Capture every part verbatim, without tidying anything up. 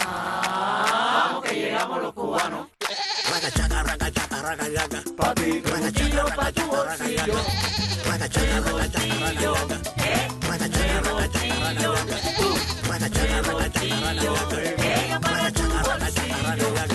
Ah, que llegamos los cubanos. Ragachaca, ragachaca, ragachaca. Pa' ti, cuchillo pa' tu bolsillo. Ragachaca, ragachaca, ragachaca. Ragachaca, ragachaca, ragachaca. Ragachaca, ragachaca, ragachaca. Ragachaca, ragachaca, ragachaca.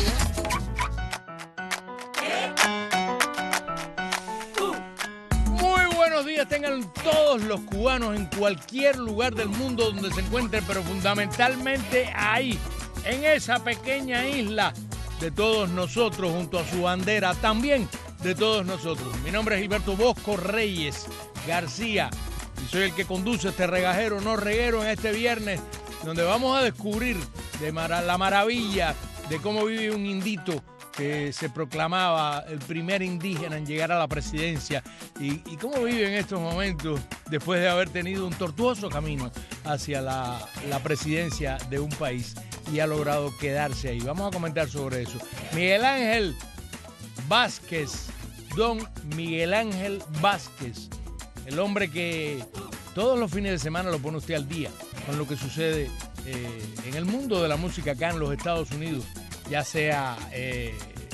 Muy buenos días tengan todos los cubanos en cualquier lugar del mundo donde se encuentren, pero fundamentalmente ahí, en esa pequeña isla de todos nosotros, junto a su bandera, también de todos nosotros. Mi nombre es Gilberto Bosco Reyes García y soy el que conduce este regajero no reguero en este viernes, donde vamos a descubrir de mara- la maravilla de cómo vive un indito que se proclamaba el primer indígena en llegar a la presidencia y, y cómo vive en estos momentos después de haber tenido un tortuoso camino hacia la, la presidencia de un país y ha logrado quedarse ahí. Vamos a comentar sobre eso. Miguel Ángel Vázquez, don Miguel Ángel Vázquez, el hombre que todos los fines de semana lo pone usted al día con lo que sucede eh, en el mundo de la música acá en los Estados Unidos, ya sea eh,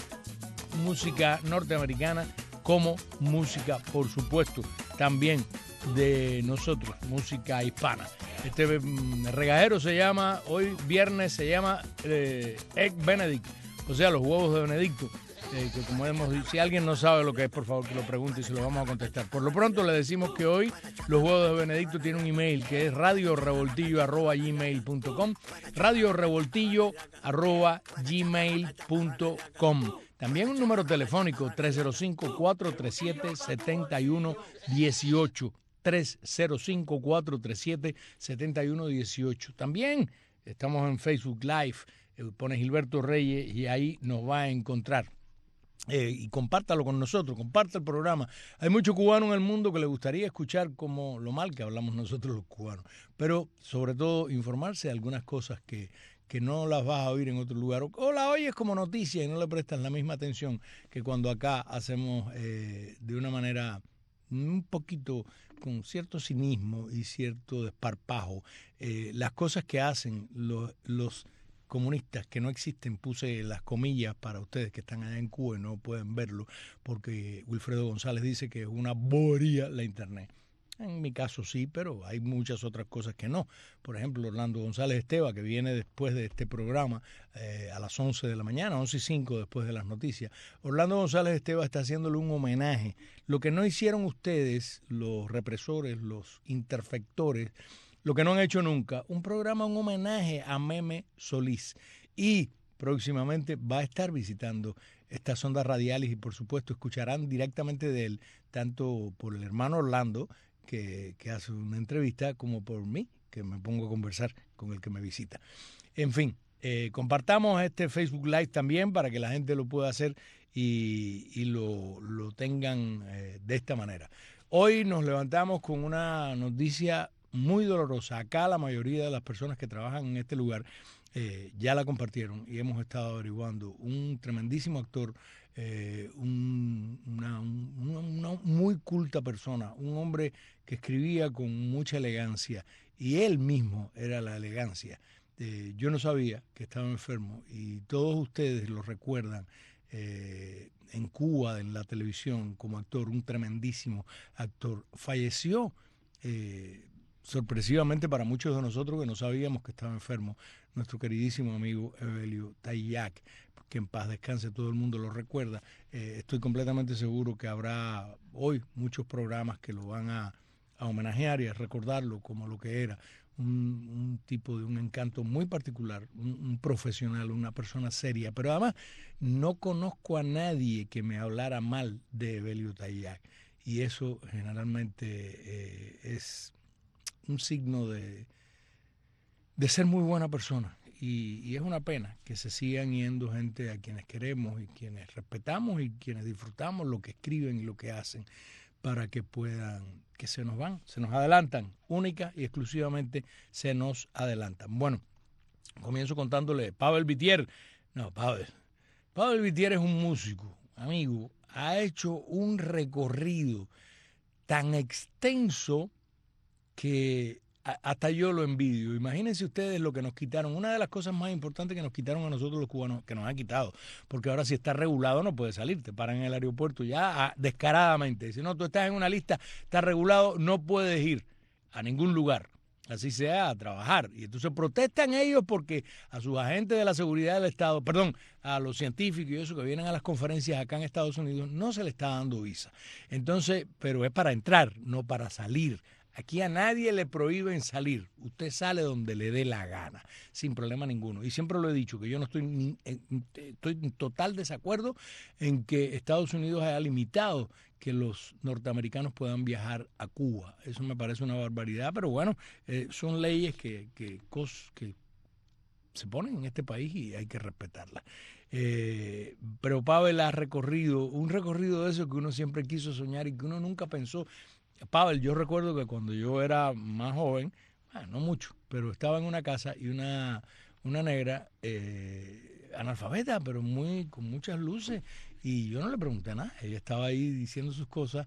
música norteamericana como música, por supuesto, también de nosotros, música hispana. Este mm, regajero se llama, hoy viernes se llama eh, Egg Benedict, o sea, los huevos de Benedicto. Eh, que como hemos dicho, si alguien no sabe lo que es, por favor que lo pregunte y se lo vamos a contestar. Por lo pronto le decimos que hoy los huevos de Benedicto tienen un email que es radio revoltillo arroba gmail punto com, radio revoltillo arroba gmail punto com. También un número telefónico tres cero cinco, cuatro tres siete, siete uno uno ocho, tres cero cinco, cuatro tres siete, siete uno uno ocho. También estamos en Facebook Live, eh, pone Gilberto Reyes y ahí nos va a encontrar. Eh, y compártalo con nosotros, comparte el programa. Hay muchos cubanos en el mundo que les gustaría escuchar como lo mal que hablamos nosotros los cubanos, pero sobre todo informarse de algunas cosas que, que no las vas a oír en otro lugar, o, o las oyes como noticia y no le prestas la misma atención que cuando acá hacemos eh, de una manera un poquito con cierto cinismo y cierto desparpajo eh, las cosas que hacen los, los comunistas que no existen. Puse las comillas para ustedes que están allá en Cuba y no pueden verlo porque Wilfredo González dice que es una bobería la internet. En mi caso sí, pero hay muchas otras cosas que no. Por ejemplo, Orlando González Esteva, que viene después de este programa eh, a las once de la mañana, once y cinco después de las noticias. Orlando González Esteva está haciéndole un homenaje. Lo que no hicieron ustedes, los represores, los interfectores, lo que no han hecho nunca, un programa, un homenaje a Meme Solís. Y próximamente va a estar visitando estas ondas radiales y por supuesto escucharán directamente de él, tanto por el hermano Orlando, que, que hace una entrevista, como por mí, que me pongo a conversar con el que me visita. En fin, eh, compartamos este Facebook Live también para que la gente lo pueda hacer y, y lo, lo tengan eh, de esta manera. Hoy nos levantamos con una noticia muy dolorosa. Acá la mayoría de las personas que trabajan en este lugar eh, ya la compartieron y hemos estado averiguando. Un tremendísimo actor, eh, un, una, un, una, una muy culta persona, un hombre que escribía con mucha elegancia y él mismo era la elegancia. Eh, yo no sabía que estaba enfermo y todos ustedes lo recuerdan eh, en Cuba, en la televisión, como actor, un tremendísimo actor. Falleció eh, sorpresivamente para muchos de nosotros que no sabíamos que estaba enfermo, nuestro queridísimo amigo Evelio Tayac, que en paz descanse, todo el mundo lo recuerda. Eh, estoy completamente seguro que habrá hoy muchos programas que lo van a, a homenajear y a recordarlo como lo que era, un, un tipo de un encanto muy particular, un, un profesional, una persona seria, pero además no conozco a nadie que me hablara mal de Evelio Tayac y eso generalmente eh, es un signo de, de ser muy buena persona y, y es una pena que se sigan yendo gente a quienes queremos y quienes respetamos y quienes disfrutamos lo que escriben y lo que hacen para que puedan, que se nos van, se nos adelantan, única y exclusivamente se nos adelantan. Bueno, comienzo contándole, Pavel Vitier, no, Pavel, Pavel Vitier es un músico, amigo, ha hecho un recorrido tan extenso que hasta yo lo envidio. Imagínense ustedes lo que nos quitaron. Una de las cosas más importantes que nos quitaron a nosotros los cubanos, que nos han quitado, porque ahora si está regulado no puedes salir, te paran en el aeropuerto ya ah, descaradamente. Si no, tú estás en una lista, está regulado, no puedes ir a ningún lugar, así sea, a trabajar. Y entonces protestan ellos porque a sus agentes de la seguridad del Estado, perdón, a los científicos y eso que vienen a las conferencias acá en Estados Unidos, no se le está dando visa. Entonces, pero es para entrar, no para salir. Aquí a nadie le prohíben salir. Usted sale donde le dé la gana, sin problema ninguno. Y siempre lo he dicho, que yo no estoy, ni, estoy en total desacuerdo en que Estados Unidos haya limitado que los norteamericanos puedan viajar a Cuba. Eso me parece una barbaridad, pero bueno, eh, son leyes que, que, que se ponen en este país y hay que respetarlas. Eh, pero Pavel ha recorrido, un recorrido de eso que uno siempre quiso soñar y que uno nunca pensó. Pavel, yo recuerdo que cuando yo era más joven, ah, no mucho, pero estaba en una casa y una, una negra eh, analfabeta, pero muy con muchas luces, y yo no le pregunté nada. Ella estaba ahí diciendo sus cosas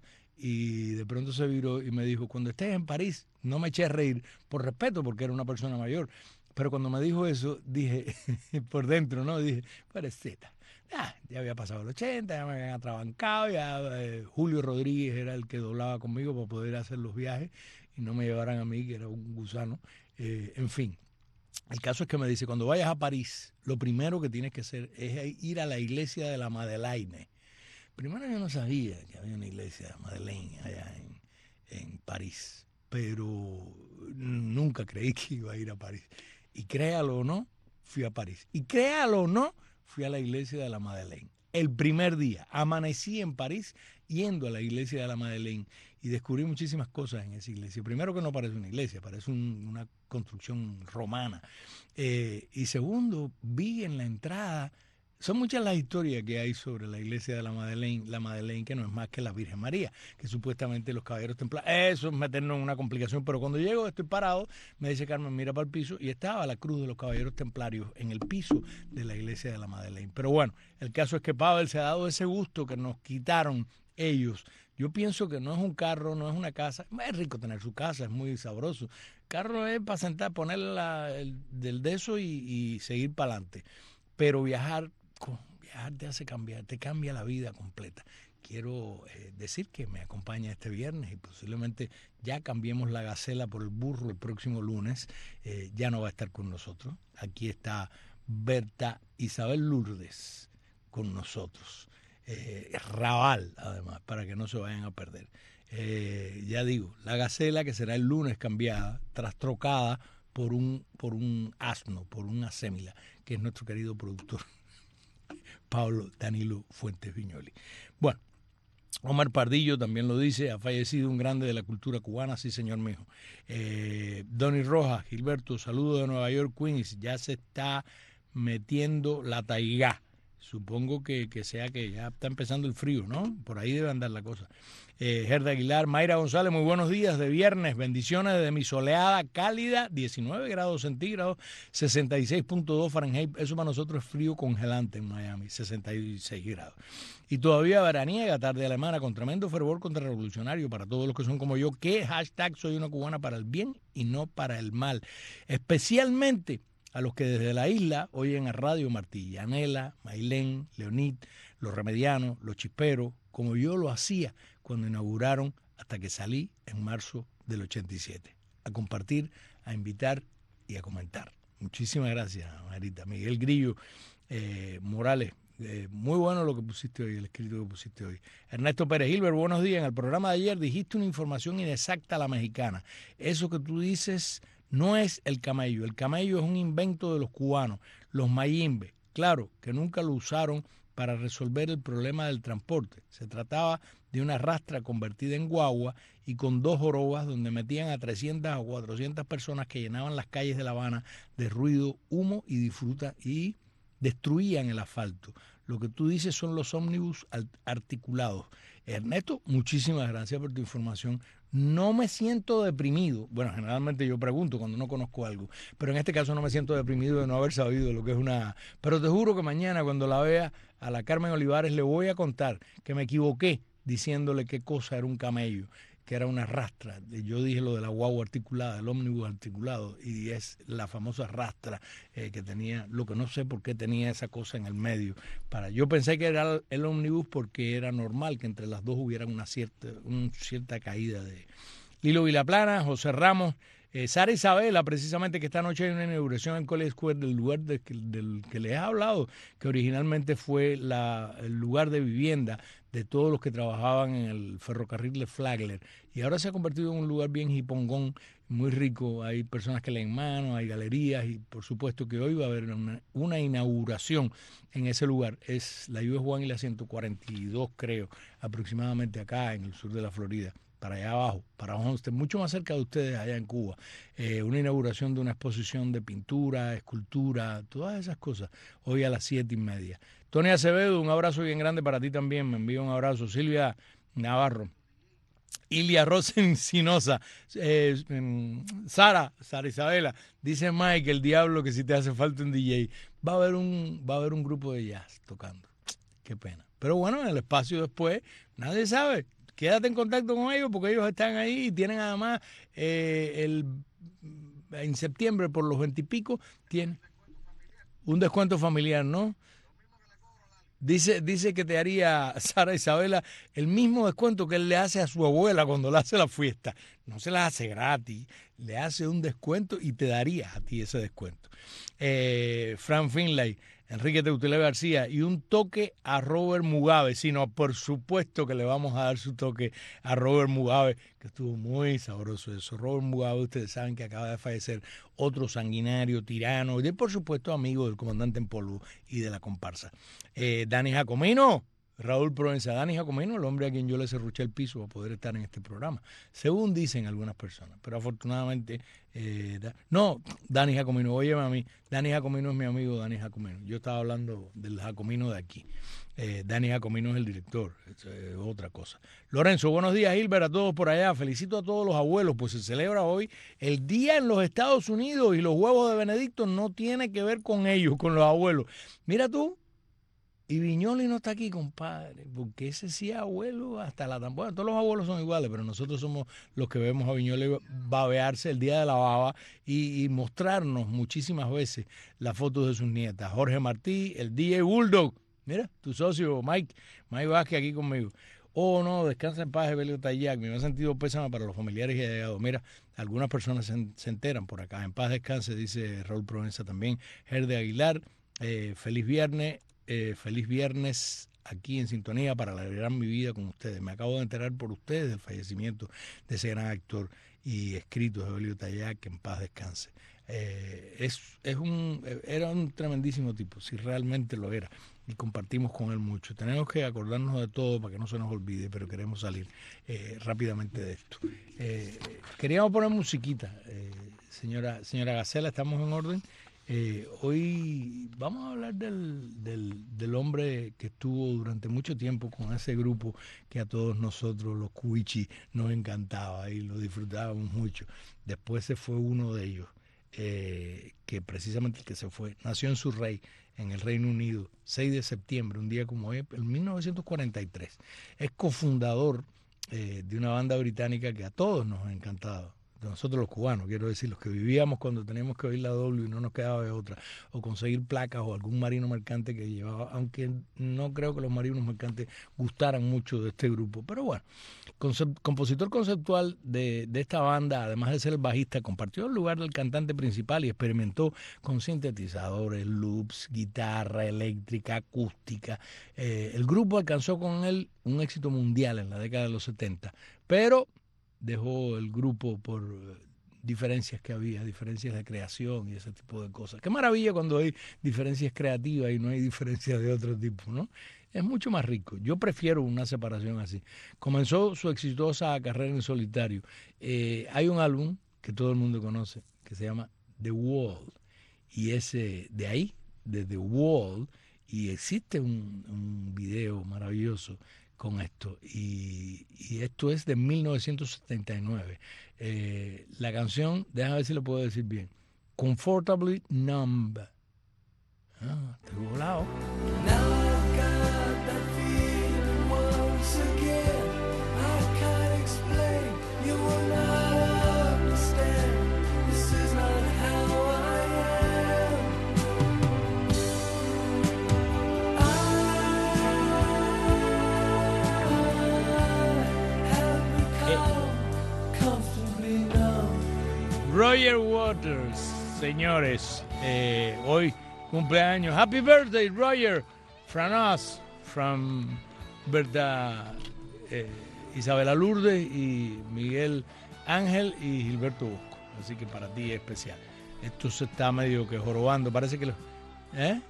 y de pronto se viró y me dijo, cuando estés en París, no me eché a reír, por respeto, porque era una persona mayor, pero cuando me dijo eso, dije, por dentro, ¿no? Dije, pobrecita. Ah, ya había pasado el ochenta, ya me habían atrabancado, ya eh, Julio Rodríguez era el que doblaba conmigo para poder hacer los viajes y no me llevaran a mí, que era un gusano. Eh, en fin, el caso es que me dice, cuando vayas a París, lo primero que tienes que hacer es ir a la iglesia de la Madeleine. Primero yo no sabía que había una iglesia de Madeleine allá en, en París, pero nunca creí que iba a ir a París. Y créalo o no, fui a París. Y créalo o no, fui a la iglesia de la Madeleine. El primer día amanecí en París yendo a la iglesia de la Madeleine y descubrí muchísimas cosas en esa iglesia. Primero, que no parece una iglesia, parece un, una construcción romana. Eh, y segundo, vi en la entrada, son muchas las historias que hay sobre la iglesia de la Madeleine, la Madeleine, que no es más que la Virgen María, que supuestamente los caballeros templarios, eso es meternos en una complicación, pero cuando llego, estoy parado, me dice Carmen, mira para el piso, y estaba la cruz de los caballeros templarios en el piso de la iglesia de la Madeleine. Pero bueno, el caso es que Pavel se ha dado ese gusto que nos quitaron ellos. Yo pienso que no es un carro, no es una casa. Es rico tener su casa, es muy sabroso. Carro es para sentar, ponerle la, el, del de eso y, y seguir para adelante. Pero viajar, viajar te hace cambiar, te cambia la vida completa. Quiero eh, decir que me acompaña este viernes y posiblemente ya cambiemos la gacela por el burro el próximo lunes. Eh, ya no va a estar con nosotros. Aquí está Berta Isabel Lourdes con nosotros. Eh, Raval, además, para que no se vayan a perder. Eh, ya digo, la gacela que será el lunes cambiada, trastrocada por un, por un asno, por una sémila, que es nuestro querido productor Pablo Danilo Fuentes Viñoli. Bueno, Omar Pardillo también lo dice, ha fallecido un grande de la cultura cubana, sí señor mío. Eh, Donny Rojas, Gilberto, saludos de Nueva York, Queens, ya se está metiendo la taigá. Supongo que, que sea que ya está empezando el frío, ¿no? Por ahí debe andar la cosa. Eh, Gerda Aguilar, Mayra González, muy buenos días de viernes. Bendiciones de mi soleada cálida, diecinueve grados centígrados, sesenta y seis punto dos Fahrenheit. Eso para nosotros es frío congelante en Miami, sesenta y seis grados. Y todavía veraniega, tarde alemana, con tremendo fervor contrarrevolucionario para todos los que son como yo, que hashtag soy una cubana para el bien y no para el mal. Especialmente a los que desde la isla oyen a Radio Martí, Yanela, Mailén, Leonid, los remedianos, los chisperos, como yo lo hacía cuando inauguraron hasta que salí en marzo del ochenta y siete, a compartir, a invitar y a comentar. Muchísimas gracias, Marita. Miguel Grillo eh, Morales, eh, muy bueno lo que pusiste hoy, el escrito que pusiste hoy. Ernesto Pérez Gilbert, buenos días. En el programa de ayer dijiste una información inexacta a la mexicana. Eso que tú dices no es el camello. El camello es un invento de los cubanos, los mayimbe. Claro, que nunca lo usaron para resolver el problema del transporte. Se trataba de una rastra convertida en guagua y con dos jorobas donde metían a trescientas o cuatrocientas personas que llenaban las calles de La Habana de ruido, humo y disfruta y destruían el asfalto. Lo que tú dices son los ómnibus articulados. Ernesto, muchísimas gracias por tu información. No me siento deprimido. Bueno, generalmente yo pregunto cuando no conozco algo, pero en este caso no me siento deprimido de no haber sabido lo que es una... Pero te juro que mañana cuando la vea a la Carmen Olivares le voy a contar que me equivoqué diciéndole qué cosa era un camello. que era una rastra. Yo dije lo de la guagua articulada, el ómnibus articulado, y es la famosa rastra eh, que tenía, lo que no sé por qué tenía esa cosa en el medio. Para, yo pensé que era el, el ómnibus porque era normal que entre las dos hubiera una cierta, una cierta caída de... Lilo Vilaplana, José Ramos, eh, Sara Isabela, precisamente que esta noche hay una inauguración en College Square del lugar de, del que les he hablado, que originalmente fue la, el lugar de vivienda de todos los que trabajaban en el ferrocarril de Flagler, y ahora se ha convertido en un lugar bien hipongón, muy rico. Hay personas que leen mano, hay galerías, y por supuesto que hoy va a haber una, una inauguración en ese lugar. Es la U S One y la ciento cuarenta y dos, creo, aproximadamente acá en el sur de la Florida, para allá abajo, para Homestead, mucho más cerca de ustedes allá en Cuba. Eh, una inauguración de una exposición de pintura, escultura, todas esas cosas, hoy a las siete y media. Tony Acevedo, un abrazo bien grande para ti también, me envío un abrazo. Silvia Navarro, Ilia Rosen Sinosa, eh, Sara, Sara Isabela, dice Mike, el diablo, que si te hace falta un D J, va a haber un, va a haber un grupo de jazz tocando. Qué pena. Pero bueno, en el espacio después, nadie sabe. Quédate en contacto con ellos porque ellos están ahí y tienen además eh, el, en septiembre por los veintipico tienen un descuento familiar, ¿no? Dice, dice que te haría Sara Isabela el mismo descuento que él le hace a su abuela cuando le hace la fiesta. No se la hace gratis, le hace un descuento y te daría a ti ese descuento. Eh, Fran Finlay, Enrique Teutele García, y un toque a Robert Mugabe. Sino por supuesto que le vamos a dar su toque a Robert Mugabe, que estuvo muy sabroso eso. Robert Mugabe, ustedes saben que acaba de fallecer, otro sanguinario, tirano, y por supuesto amigo del comandante en polvo y de la comparsa. Eh, Dani Jacomino, Raúl Provenza. Dani Jacomino, el hombre a quien yo le cerruché el piso para poder estar en este programa, según dicen algunas personas, pero afortunadamente eh, da, no, Dani Jacomino, óyeme a mí, Dani Jacomino es mi amigo Dani Jacomino, yo estaba hablando del Jacomino de aquí. eh, Dani Jacomino es el director, es eh, otra cosa. Lorenzo, buenos días, Gilbert, a todos por allá, felicito a todos los abuelos, pues se celebra hoy el día en los Estados Unidos y los huevos de Benedicto no tiene que ver con ellos, con los abuelos. Mira tú, y Viñoli no está aquí, compadre, porque ese sí es abuelo hasta la tan... Bueno, todos los abuelos son iguales, pero nosotros somos los que vemos a Viñoli babearse el día de la baba y, y mostrarnos muchísimas veces las fotos de sus nietas. Jorge Martí, el D J Bulldog, mira, tu socio Mike, Mike Vázquez aquí conmigo. Oh, no, descansa en paz, Evelio Tayac, me ha sentido pésame para los familiares y allegados. Mira, algunas personas se, se enteran por acá. En paz descanse, dice Raúl Provenza también. Gerde Aguilar, eh, feliz viernes. Eh, feliz viernes aquí en sintonía para alegrar mi vida con ustedes. Me acabo de enterar por ustedes del fallecimiento de ese gran actor y escrito de Evelio Tayac, que en paz descanse. Eh, es, es un, era un tremendísimo tipo, si realmente lo era, y compartimos con él mucho. Tenemos que acordarnos de todo para que no se nos olvide, pero queremos salir eh, rápidamente de esto. Eh, queríamos poner musiquita, eh, señora, señora Gacela, ¿estamos en orden? Eh, hoy vamos a hablar del, del, del hombre que estuvo durante mucho tiempo con ese grupo que a todos nosotros, los Cuichi, nos encantaba y lo disfrutábamos mucho. Después se fue uno de ellos, eh, que precisamente el que se fue, nació en Surrey, en el Reino Unido, seis de septiembre, un día como hoy, en mil novecientos cuarenta y tres. Es cofundador eh, de una banda británica que a todos nos ha encantado. De nosotros los cubanos, quiero decir, los que vivíamos cuando teníamos que oír la doble y no nos quedaba de otra, o conseguir placas o algún marino mercante que llevaba, aunque no creo que los marinos mercantes gustaran mucho de este grupo, pero bueno, concept, compositor conceptual de, de esta banda, además de ser el bajista, compartió el lugar del cantante principal y experimentó con sintetizadores, loops, guitarra eléctrica, acústica. Eh, el grupo alcanzó con él un éxito mundial en la década de los setenta, pero dejó el grupo por diferencias que había, diferencias de creación y ese tipo de cosas. Qué maravilla cuando hay diferencias creativas y no hay diferencias de otro tipo, ¿no? Es mucho más rico. Yo prefiero una separación así. Comenzó su exitosa carrera en solitario. Eh, hay un álbum que todo el mundo conoce que se llama The Wall, y ese de ahí, de The Wall, y existe un, un video maravilloso con esto, y, y esto es de mil novecientos setenta y nueve. Eh, la canción, déjame ver si lo puedo decir bien, Comfortably Numb. Ah, estoy volado. Now I've got that feeling once again. I can't explain Roger Waters, señores. Eh, hoy cumpleaños. Happy birthday, Roger. From us, from Berta, eh, Isabela Lourdes y Miguel Ángel y Gilberto Bosco. Así que para ti es especial. Esto se está medio que jorobando. Parece que lo... ¿Eh?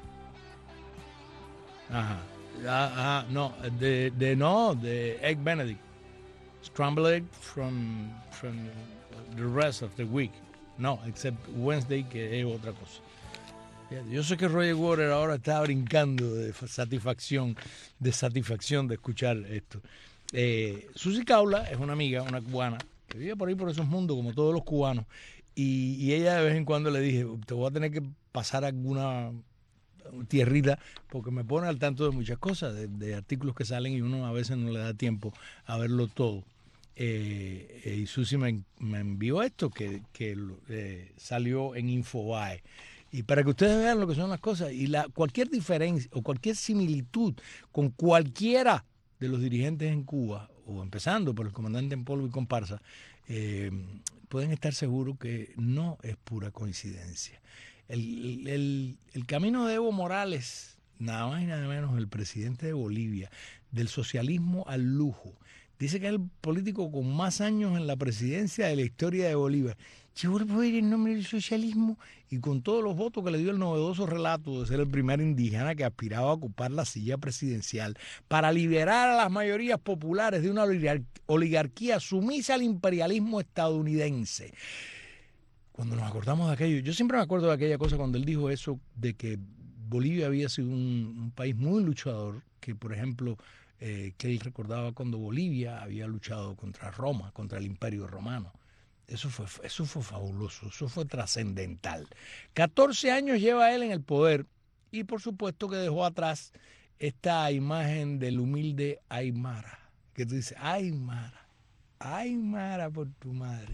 Ajá. Ajá. No, de, de no, de Egg Benedict. Scrambled egg from, from the rest of the week. No, except Wednesday, que es otra cosa. Yo sé que Roger Waters ahora está brincando de satisfacción, de satisfacción de escuchar esto. Eh, Susi Caula es una amiga, una cubana, que vive por ahí por esos mundos, como todos los cubanos. Y, y ella de vez en cuando le dije, te voy a tener que pasar alguna tierrita, porque me pone al tanto de muchas cosas, de, de artículos que salen y uno a veces no le da tiempo a verlo todo. Eh, eh, y Susi me, me envió esto que, que eh, salió en Infobae. Y para que ustedes vean lo que son las cosas y la, cualquier diferencia o cualquier similitud con cualquiera de los dirigentes en Cuba, o empezando por el comandante en polvo y comparsa, eh, pueden estar seguros que no es pura coincidencia. El, el, el camino de Evo Morales, nada más y nada menos el presidente de Bolivia, del socialismo al lujo, dice que es el político con más años en la presidencia de la historia de Bolivia. Llegó el poder en nombre del socialismo y con todos los votos que le dio el novedoso relato de ser el primer indígena que aspiraba a ocupar la silla presidencial para liberar a las mayorías populares de una oligarquía sumisa al imperialismo estadounidense. Cuando nos acordamos de aquello, yo siempre me acuerdo de aquella cosa cuando él dijo eso, de que Bolivia había sido un, un país muy luchador, que por ejemplo, eh, que él recordaba cuando Bolivia había luchado contra Roma, contra el Imperio Romano. Eso fue, eso fue fabuloso, eso fue trascendental. catorce años lleva él en el poder y por supuesto que dejó atrás esta imagen del humilde Aymara, que tú dices, Aymara, Aymara por tu madre.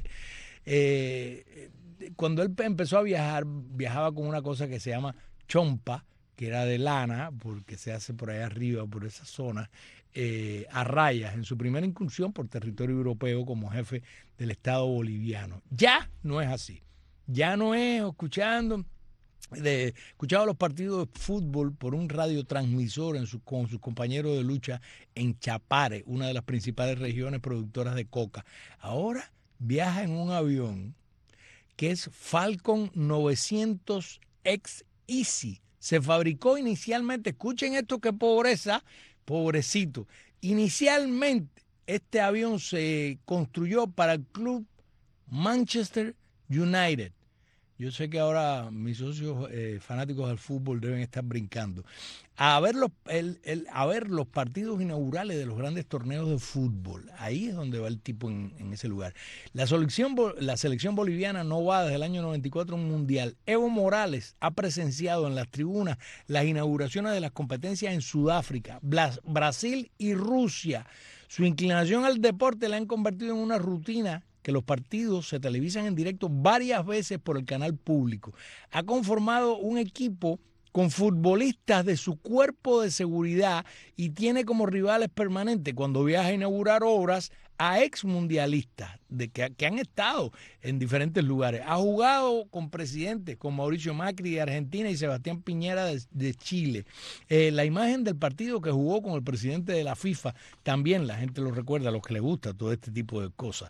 Eh, cuando él empezó a viajar, viajaba con una cosa que se llama chompa, que era de lana, porque se hace por allá arriba, por esa zona, eh, a rayas, en su primera incursión por territorio europeo como jefe del Estado boliviano. Ya no es así. Ya no es escuchando, de, escuchaba los partidos de fútbol por un radiotransmisor en su, con sus compañeros de lucha en Chapare, una de las principales regiones productoras de coca. Ahora viaja en un avión que es Falcon novecientos X Easy. Se fabricó inicialmente, escuchen esto, qué pobreza, pobrecito. Inicialmente este avión se construyó para el club Manchester United. Yo sé que ahora mis socios eh, fanáticos del fútbol deben estar brincando. A ver, los, el, el, a ver los partidos inaugurales de los grandes torneos de fútbol. Ahí es donde va el tipo en, en ese lugar. La selección, la selección boliviana no va desde el año noventa y cuatro a un mundial. Evo Morales ha presenciado en las tribunas las inauguraciones de las competencias en Sudáfrica, Brasil y Rusia. Su inclinación al deporte la han convertido en una rutina que los partidos se televisan en directo varias veces por el canal público. Ha conformado un equipo con futbolistas de su cuerpo de seguridad y tiene como rivales permanentes cuando viaja a inaugurar obras a exmundialistas de que, que han estado en diferentes lugares. Ha jugado con presidentes como Mauricio Macri de Argentina y Sebastián Piñera de, de Chile. Eh, la imagen del partido que jugó con el presidente de la FIFA, también la gente lo recuerda, a los que les gusta todo este tipo de cosas.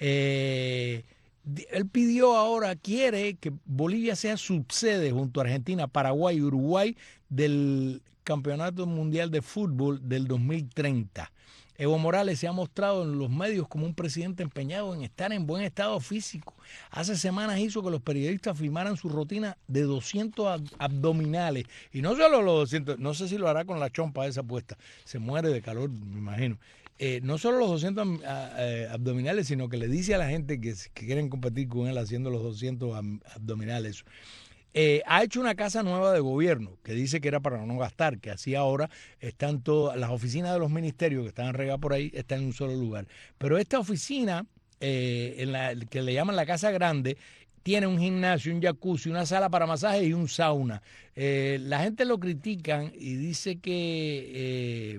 Eh, Él pidió ahora, quiere que Bolivia sea subsede junto a Argentina, Paraguay y Uruguay del Campeonato Mundial de Fútbol del dos mil treinta. Evo Morales se ha mostrado en los medios como un presidente empeñado en estar en buen estado físico. Hace semanas hizo que los periodistas filmaran su rutina de doscientos abdominales. Y no solo los doscientos, no sé si lo hará con la chompa esa puesta. Se muere de calor, me imagino. Eh, no solo los doscientos eh, abdominales, sino que le dice a la gente que, que quieren competir con él haciendo los doscientos abdominales. Eh, ha hecho una casa nueva de gobierno que dice que era para no gastar, que así ahora están todas las oficinas de los ministerios que están regadas por ahí, están en un solo lugar. Pero esta oficina, eh, en la, que le llaman la Casa Grande, tiene un gimnasio, un jacuzzi, una sala para masajes y un sauna. Eh, la gente lo critican y dice que... Eh,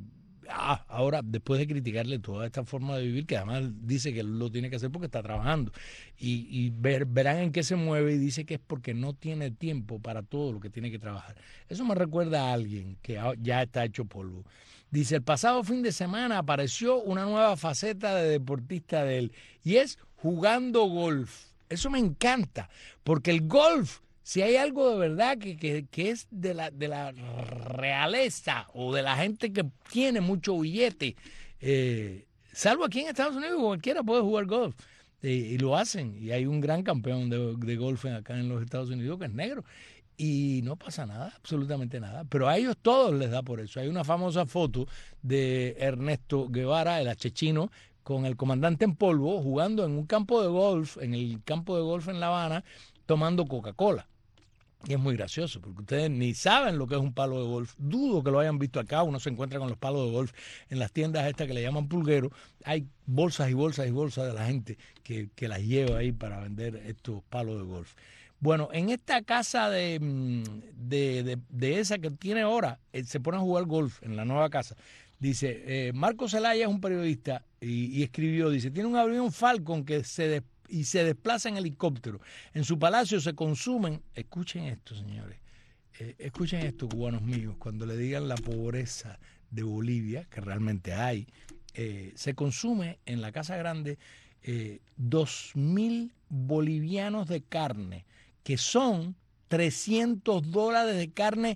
ah, ahora, después de criticarle toda esta forma de vivir, que además dice que lo tiene que hacer porque está trabajando, y, y ver, verán en qué se mueve, y dice que es porque no tiene tiempo para todo lo que tiene que trabajar. Eso me recuerda a alguien que ya está hecho polvo. Dice, el pasado fin de semana apareció una nueva faceta de deportista de él, y es jugando golf. Eso me encanta, porque el golf, si hay algo de verdad que, que, que es de la, de la realeza o de la gente que tiene mucho billete, eh, salvo aquí en Estados Unidos, cualquiera puede jugar golf. Eh, y lo hacen. Y hay un gran campeón de, de golf acá en los Estados Unidos que es negro. Y no pasa nada, absolutamente nada. Pero a ellos todos les da por eso. Hay una famosa foto de Ernesto Guevara, el achechino, con el comandante en polvo, jugando en un campo de golf, en el campo de golf en La Habana, tomando Coca-Cola. Y es muy gracioso, porque ustedes ni saben lo que es un palo de golf. Dudo que lo hayan visto acá. Uno se encuentra con los palos de golf en las tiendas estas que le llaman pulgueros. Hay bolsas y bolsas y bolsas de la gente que, que las lleva ahí para vender estos palos de golf. Bueno, en esta casa de, de, de, de esa que tiene ahora, se pone a jugar golf en la nueva casa. Dice, eh, Marco Zelaya es un periodista y, y escribió, dice, tiene un avión Falcon que se despega y se desplaza en helicóptero. En su palacio se consumen, escuchen esto, señores, eh, escuchen esto, cubanos míos, cuando le digan la pobreza de Bolivia, que realmente hay, eh, se consume en la Casa Grande eh, dos mil bolivianos de carne, que son trescientos dólares de carne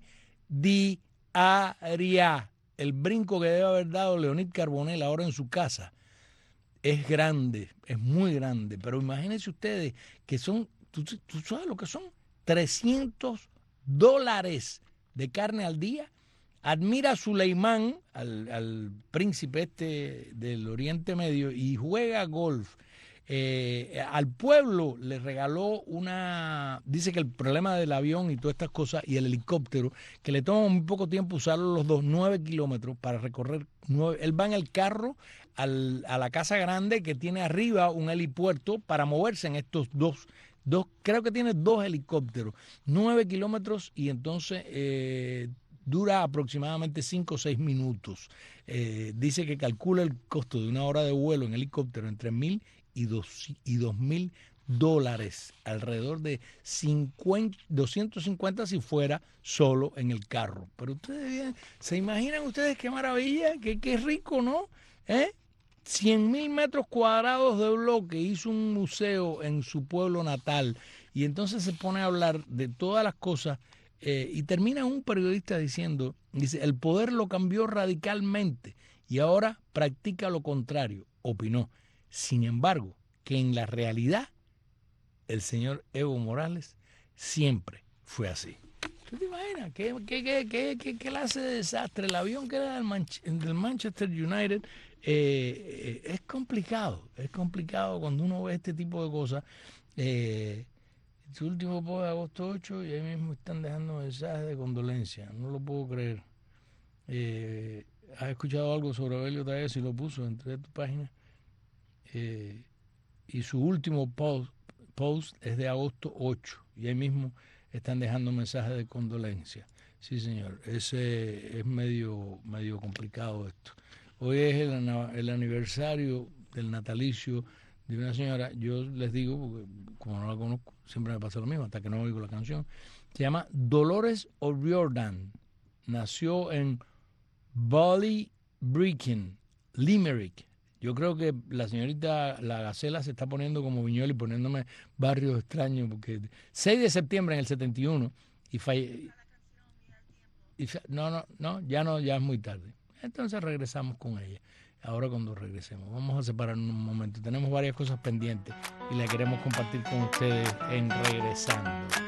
diaria. El brinco que debe haber dado Leonid Carbonell ahora en su casa es grande, es muy grande, pero imagínense ustedes que son, ¿tú, tú sabes lo que son? trescientos dólares de carne al día. Admira a Suleimán, al, al príncipe este del Oriente Medio, y juega golf. Eh, al pueblo le regaló una, dice que el problema del avión y todas estas cosas y el helicóptero, que le toma muy poco tiempo usarlo los dos, nueve kilómetros para recorrer nueve, él va en el carro al, a la Casa Grande que tiene arriba un helipuerto para moverse en estos dos, dos creo que tiene dos helicópteros, nueve kilómetros y entonces eh, dura aproximadamente cinco o seis minutos. Eh, dice que calcula el costo de una hora de vuelo en helicóptero entre mil y dos y dos mil dólares, alrededor de cincuenta, doscientos cincuenta si fuera solo en el carro. Pero ustedes se imaginan ustedes qué maravilla, qué, qué rico, ¿no? ¿Eh? cien mil metros cuadrados de bloque, hizo un museo en su pueblo natal y entonces se pone a hablar de todas las cosas eh, y termina un periodista diciendo, dice, el poder lo cambió radicalmente y ahora practica lo contrario, opinó. Sin embargo, que en la realidad el señor Evo Morales siempre fue así. ¿Tú te imaginas? ¿Qué, qué, qué, qué, qué clase de desastre? El avión que era del, Manch- del Manchester United eh, eh, es complicado. Es complicado cuando uno ve este tipo de cosas. Eh, su último post de agosto ocho y ahí mismo están dejando mensajes de condolencia. No lo puedo creer. Eh, ¿Has escuchado algo sobre Aurelio Tavares? Si lo puso entre tus páginas. Eh, y su último post, post es de agosto ocho y ahí mismo están dejando mensajes de condolencia. Sí, señor, ese es medio, medio complicado esto. Hoy es el, el aniversario del natalicio de una señora, yo les digo, porque como no la conozco, siempre me pasa lo mismo, hasta que no oigo la canción, se llama Dolores O'Riordan, nació en Ballybricken, Limerick. Yo creo que la señorita La Gacela se está poniendo como Viñuela y poniéndome barrios extraños, porque seis de septiembre en el setenta y uno y falle... Y fa... No, no, no, ya no, ya es muy tarde. Entonces regresamos con ella. Ahora cuando regresemos, vamos a separar un momento. Tenemos varias cosas pendientes y las queremos compartir con ustedes en Regresando.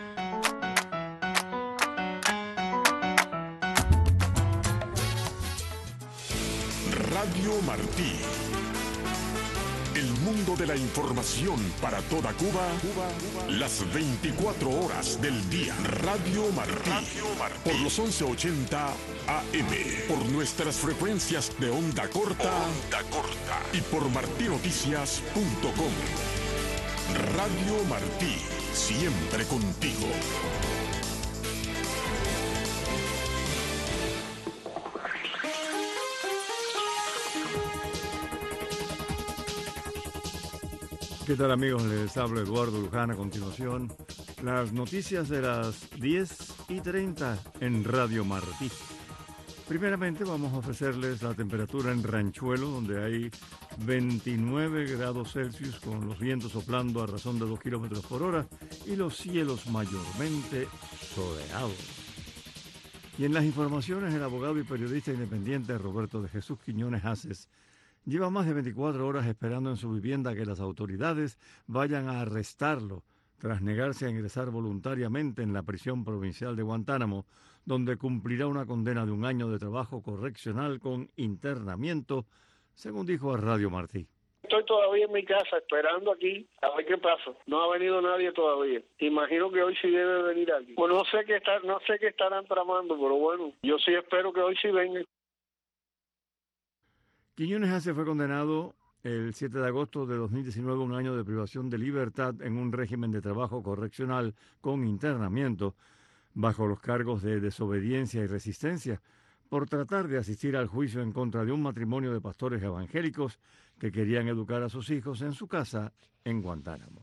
Radio Martí. El mundo de la información para toda Cuba, Cuba, Cuba, las veinticuatro horas del día. Radio Martí. Radio Martí. Por los once ochenta A M. Por nuestras frecuencias de onda corta. Onda corta. Y por martí noticias punto com. Radio Martí. Siempre contigo. ¿Qué tal, amigos? Les habla Eduardo Luján. A continuación, las noticias de las diez y treinta en Radio Martí. Primeramente vamos a ofrecerles la temperatura en Ranchuelo, donde hay veintinueve grados Celsius con los vientos soplando a razón de dos kilómetros por hora y los cielos mayormente soleados. Y en las informaciones, el abogado y periodista independiente Roberto de Jesús Quiñones Aces lleva más de veinticuatro horas esperando en su vivienda que las autoridades vayan a arrestarlo tras negarse a ingresar voluntariamente en la prisión provincial de Guantánamo, donde cumplirá una condena de un año de trabajo correccional con internamiento, según dijo a Radio Martí. Estoy todavía en mi casa esperando aquí a ver qué pasa. No ha venido nadie todavía. Imagino que hoy sí debe venir alguien. Pues no sé qué está, no sé qué estarán tramando, pero bueno, yo sí espero que hoy sí venga. Quiñones Aces fue condenado el siete de agosto de dos mil diecinueve a un año de privación de libertad en un régimen de trabajo correccional con internamiento bajo los cargos de desobediencia y resistencia por tratar de asistir al juicio en contra de un matrimonio de pastores evangélicos que querían educar a sus hijos en su casa en Guantánamo.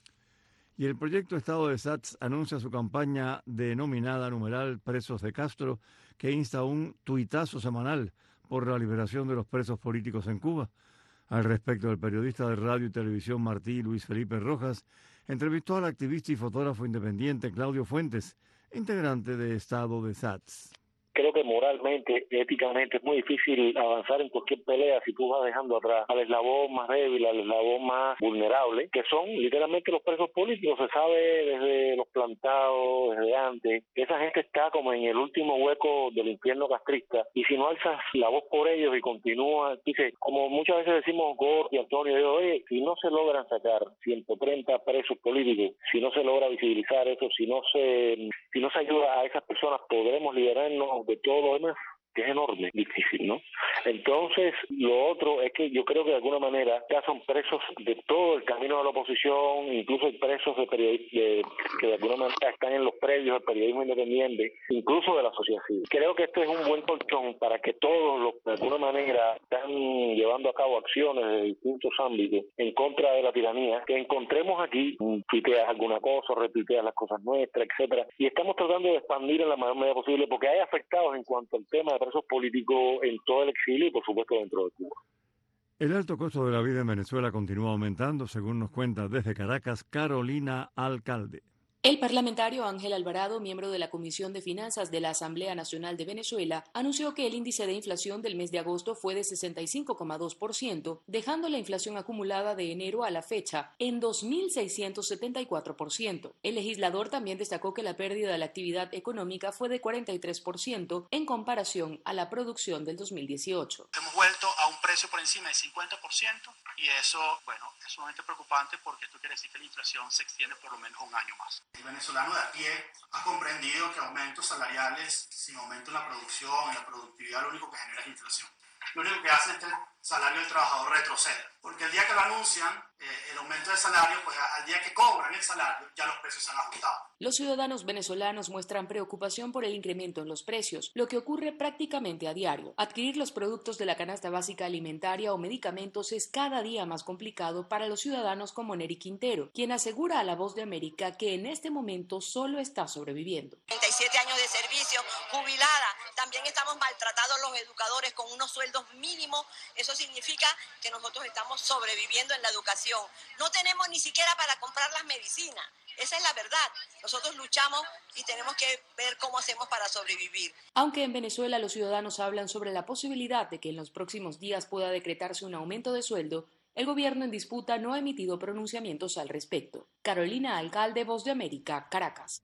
Y el proyecto Estado de Sats anuncia su campaña denominada numeral Presos de Castro, que insta a un tuitazo semanal por la liberación de los presos políticos en Cuba. Al respecto, el periodista de radio y televisión Martí, Luis Felipe Rojas, entrevistó al activista y fotógrafo independiente Claudio Fuentes, integrante de Estado de Sats. Creo que moralmente, éticamente, es muy difícil avanzar en cualquier pelea si tú vas dejando atrás al eslabón más débil, al eslabón más vulnerable, que son literalmente los presos políticos. Se sabe desde los plantados, desde antes, que esa gente está como en el último hueco del infierno castrista, y si no alzas la voz por ellos y continúas, dice, como muchas veces decimos Gord y Antonio, digo, oye, si no se logran sacar ciento treinta presos políticos, si no se logra visibilizar eso, si no se, si no se ayuda a esas personas, podremos liberarnos de todo lo demás, que es enorme, difícil, ¿no? Entonces, lo otro es que yo creo que de alguna manera ya son presos de todo el camino de la oposición, incluso hay presos de periodistas de, que de alguna manera están en los predios del periodismo independiente, incluso de la sociedad civil. Creo que este es un buen colchón para que todos los que de alguna manera están llevando a cabo acciones de distintos ámbitos en contra de la tiranía, que encontremos aquí, tuiteas alguna cosa, retuiteas las cosas nuestras, etcétera, y estamos tratando de expandir en la mayor medida posible, porque hay afectados en cuanto al tema de presos políticos en todo el exilio y por supuesto dentro de Cuba. El alto costo de la vida en Venezuela continúa aumentando, según nos cuenta desde Caracas Carolina Alcalde. El parlamentario Ángel Alvarado, miembro de la Comisión de Finanzas de la Asamblea Nacional de Venezuela, anunció que el índice de inflación del mes de agosto fue de sesenta y cinco coma dos por ciento, dejando la inflación acumulada de enero a la fecha en dos mil seiscientos setenta y cuatro por ciento. El legislador también destacó que la pérdida de la actividad económica fue de cuarenta y tres por ciento en comparación a la producción del dos mil dieciocho. Hemos vuelto a un precio por encima del cincuenta por ciento y eso, bueno, es sumamente preocupante porque esto quiere decir que la inflación se extiende por lo menos un año más. El venezolano de a pie ha comprendido que aumentos salariales sin aumento en la producción y la productividad lo único que genera es inflación. Lo único que hace es que el salario del trabajador retroceda, porque el día que lo anuncian, eh, el aumento del salario, pues al día que cobran el salario, ya los precios se han ajustado. Los ciudadanos venezolanos muestran preocupación por el incremento en los precios, lo que ocurre prácticamente a diario. Adquirir los productos de la canasta básica alimentaria o medicamentos es cada día más complicado para los ciudadanos como Neri Quintero, quien asegura a La Voz de América que en este momento solo está sobreviviendo. treinta y siete años de servicio, jubilada, también estamos maltratados los educadores con unos sueldos mínimos. Eso significa que nosotros estamos sobreviviendo en la educación. No tenemos ni siquiera para comprar las medicinas. Esa es la verdad. Nosotros luchamos y tenemos que ver cómo hacemos para sobrevivir. Aunque en Venezuela los ciudadanos hablan sobre la posibilidad de que en los próximos días pueda decretarse un aumento de sueldo, el gobierno en disputa no ha emitido pronunciamientos al respecto. Carolina Alcalde, Voz de América, Caracas.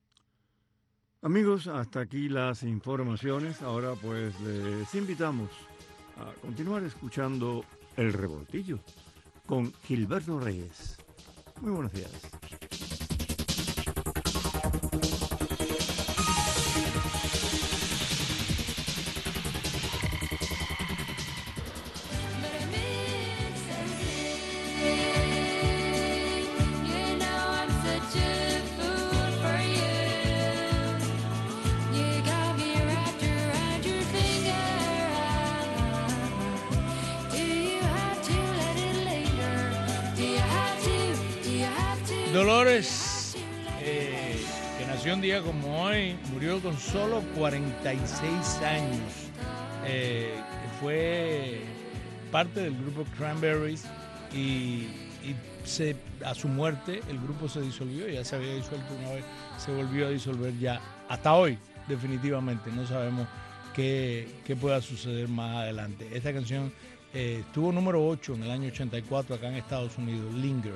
Amigos, hasta aquí las informaciones. Ahora pues les invitamos a continuar escuchando El Revoltillo con Gilberto Reyes. Muy buenos días. Do you have to let it linger? Do you have to Dolores, eh, que nació un día como hoy, murió con solo cuarenta y seis años. Eh, fue parte del grupo Cranberries y, y se, a su muerte el grupo se disolvió, ya se había disuelto una vez, se volvió a disolver ya hasta hoy, definitivamente. No sabemos qué, qué pueda suceder más adelante. Esta canción eh, tuvo número ocho en el año ochenta y cuatro acá en Estados Unidos, Linger.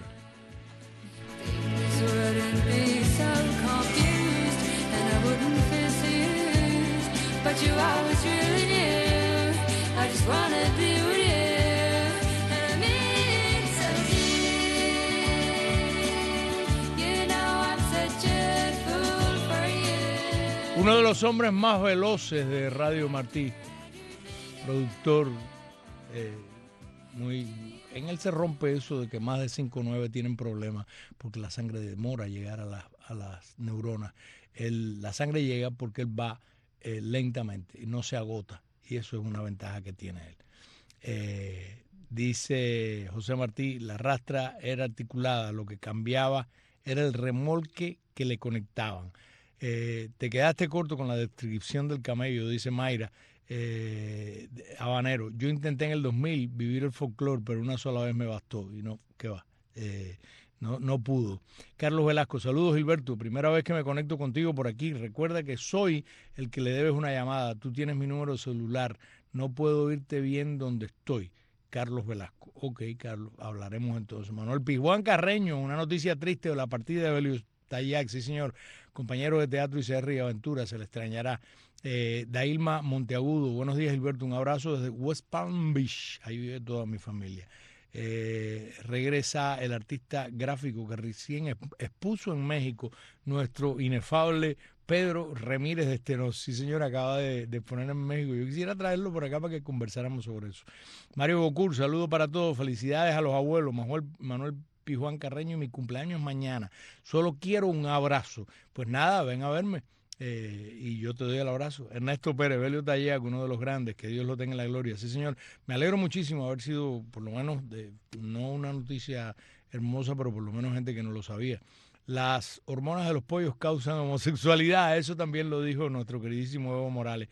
Uno de los hombres más veloces de Radio Martí, productor, eh, muy... En él se rompe eso de que más de cinco nueve tienen problemas porque la sangre demora a llegar a las, a las neuronas. Él, la sangre llega porque él va eh, lentamente y no se agota, y eso es una ventaja que tiene él. Eh, dice José Martí, la rastra era articulada, lo que cambiaba era el remolque que le conectaban. Eh, te quedaste corto con la descripción del camello, dice Mayra. Eh, Habanero, yo intenté en el dos mil vivir el folclore, pero una sola vez me bastó y no, ¿qué va? Eh, no, no pudo. Carlos Velasco, saludos Gilberto, primera vez que me conecto contigo por aquí, recuerda que soy el que le debes una llamada, tú tienes mi número de celular, no puedo oírte bien donde estoy. Carlos Velasco, ok Carlos, hablaremos entonces. Manuel Pijuán Carreño, una noticia triste de la partida de Belio Tayac, sí señor, compañero de teatro y C R y Aventura, se le extrañará. Eh, Dailma Monteagudo, buenos días Gilberto, un abrazo desde West Palm Beach, ahí vive toda mi familia. Eh, regresa el artista gráfico que recién expuso en México, nuestro inefable Pedro Ramírez de Esteros. Sí señor, acaba de, de poner en México, yo quisiera traerlo por acá para que conversáramos sobre eso. Mario Bocur, saludo para todos, felicidades a los abuelos, Manuel, Manuel Pijuán Carreño, y mi cumpleaños es mañana, solo quiero un abrazo. Pues nada, ven a verme. Eh, y yo te doy el abrazo. Ernesto Pérez, Belio Tayac, uno de los grandes, que Dios lo tenga en la gloria. Sí, señor, me alegro muchísimo haber sido, por lo menos, de, no una noticia hermosa, pero por lo menos gente que no lo sabía. Las hormonas de los pollos causan homosexualidad, eso también lo dijo nuestro queridísimo Evo Morales.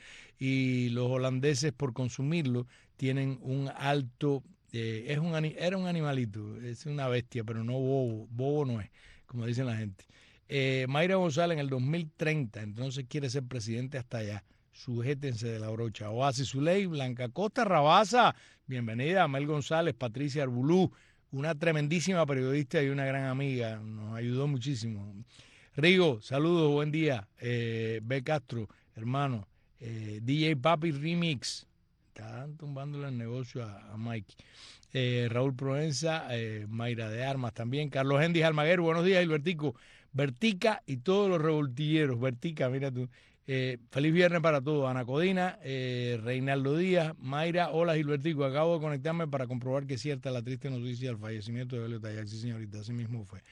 Y los holandeses, por consumirlo, tienen un alto, eh, es un era un animalito, es una bestia, pero no bobo, bobo no es, como dicen la gente. Eh, Mayra González en el dos mil treinta, entonces quiere ser presidente hasta allá. Sujétense de la brocha. Oasis Zuley, Blanca Costa Rabasa, bienvenida. Mel González, Patricia Arbulú, una tremendísima periodista y una gran amiga, nos ayudó muchísimo. Rigo, saludos, buen día. Eh, B. Castro, hermano. Eh, D J Papi Remix, están tumbándole el negocio a, a Mike. Eh, Raúl Provenza, eh, Mayra de Armas también. Carlos Endis Almaguer, buenos días, Gilbertico. Vertica y todos los revoltilleros. Vertica, mira tú. Eh, feliz viernes para todos. Ana Codina, eh, Reinaldo Díaz, Mayra, hola Gilbertico. Acabo de conectarme para comprobar que es cierta la triste noticia del fallecimiento de Belio Tayac. Sí, señorita, así mismo fue.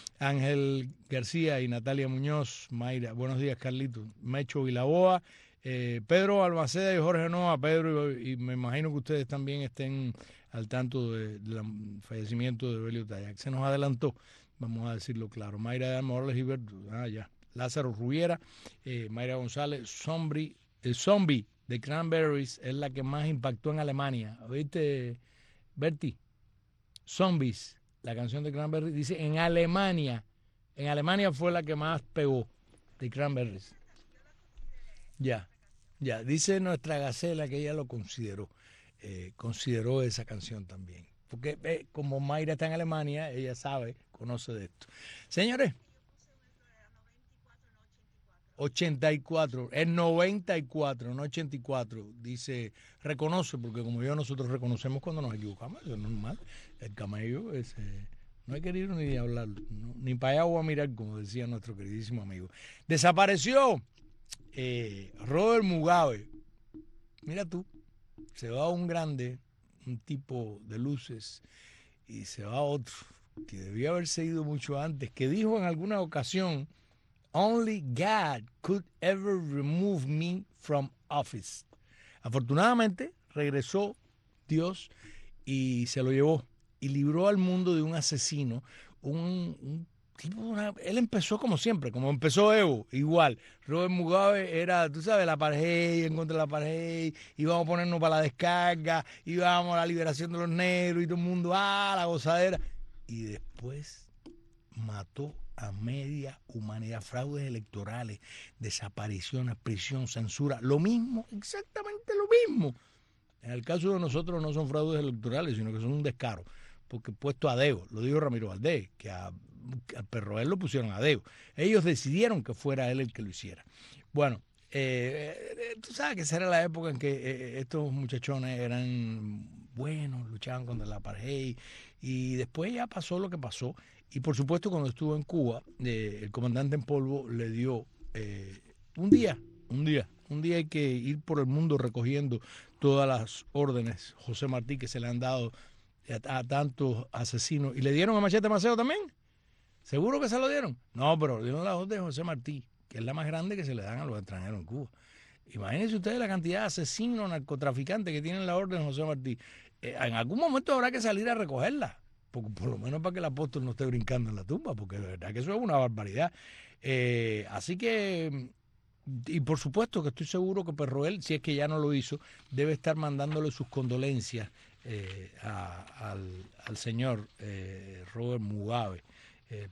Ángel García y Natalia Muñoz, Mayra, buenos días, Carlito. Mecho Vilaboa, eh, Pedro Almaceda y Jorge Noa. Pedro, y, y me imagino que ustedes también estén al tanto del de, de fallecimiento de Belio Tayac. Se nos adelantó. Vamos a decirlo claro. Mayra de Amor, Gilberto, ah, ya. Lázaro Rubiera, eh, Mayra González, Zombie, el Zombie de Cranberries es la que más impactó en Alemania. ¿Oíste, Berti? Zombies, la canción de Cranberries, dice en Alemania. En Alemania fue la que más pegó de Cranberries. Ya, ya. Dice nuestra Gacela que ella lo consideró. Eh, consideró esa canción también. Porque eh, como Mayra está en Alemania, ella sabe, conoce de esto. Señores, ochenta y cuatro, es noventa y cuatro, no ochenta y cuatro. Dice, reconoce, porque como yo, nosotros reconocemos cuando nos equivocamos, eso es normal. El camello es, eh, no hay que ir ni hablar, no, ni para allá o a mirar, como decía nuestro queridísimo amigo. Desapareció eh, Robert Mugabe. Mira tú, se va un grande, un tipo de luces, y se va otro que debía haberse ido mucho antes, que dijo en alguna ocasión, only God could ever remove me from office. Afortunadamente regresó Dios y se lo llevó y libró al mundo de un asesino, un, un tipo una, él empezó como siempre, como empezó Evo, igual. Robert Mugabe era, tú sabes, la apartheid, en contra de la apartheid, íbamos a ponernos para la descarga, íbamos a la liberación de los negros y todo el mundo, ah, la gozadera. Y después mató a media humanidad, fraudes electorales, desapariciones, prisión, censura, lo mismo, exactamente lo mismo. En el caso de nosotros no son fraudes electorales, sino que son un descaro, porque puesto a dedo, lo dijo Ramiro Valdés, que a, a Perroel lo pusieron a dedo. Ellos decidieron que fuera él el que lo hiciera. Bueno, eh, eh, tú sabes que esa era la época en que eh, estos muchachones eran buenos, luchaban contra la apartheid, y después ya pasó lo que pasó. Y por supuesto, cuando estuvo en Cuba, eh, el comandante en polvo le dio eh, un día, un día, un día hay que ir por el mundo recogiendo todas las órdenes, José Martí, que se le han dado a, a tantos asesinos. ¿Y le dieron a Machete Maceo también? ¿Seguro que se lo dieron? No, pero le dieron la orden de José Martí, que es la más grande que se le dan a los extranjeros en Cuba. Imagínense ustedes la cantidad de asesinos, narcotraficantes que tienen la orden de José Martí. Eh, en algún momento habrá que salir a recogerla. Por, por lo menos para que el apóstol no esté brincando en la tumba, porque de verdad que eso es una barbaridad. Eh, así que, y por supuesto que estoy seguro que Perroel, si es que ya no lo hizo, debe estar mandándole sus condolencias eh, a, al, al señor eh, Robert Mugabe. Eh,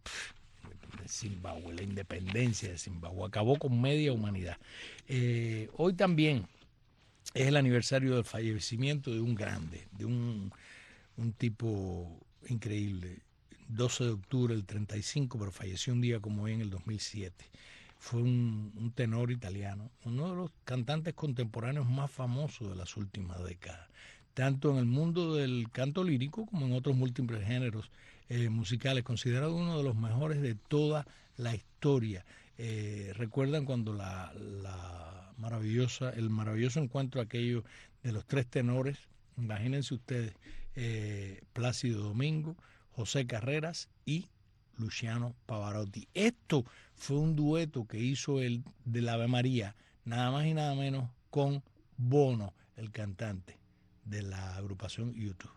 de Zimbabue, la independencia de Zimbabue, acabó con media humanidad. Eh, hoy también es el aniversario del fallecimiento de un grande, de un... un tipo increíble, doce de octubre del treinta y cinco, pero falleció un día como hoy en el dos mil siete. Fue un, un tenor italiano, uno de los cantantes contemporáneos más famosos de las últimas décadas, tanto en el mundo del canto lírico como en otros múltiples géneros eh, musicales, considerado uno de los mejores de toda la historia. Eh, ¿Recuerdan cuando la, la maravillosa, el maravilloso encuentro aquello de los tres tenores? Imagínense ustedes, eh, Plácido Domingo, José Carreras y Luciano Pavarotti. Esto fue un dueto que hizo el del Ave María, nada más y nada menos con Bono, el cantante de la agrupación U dos.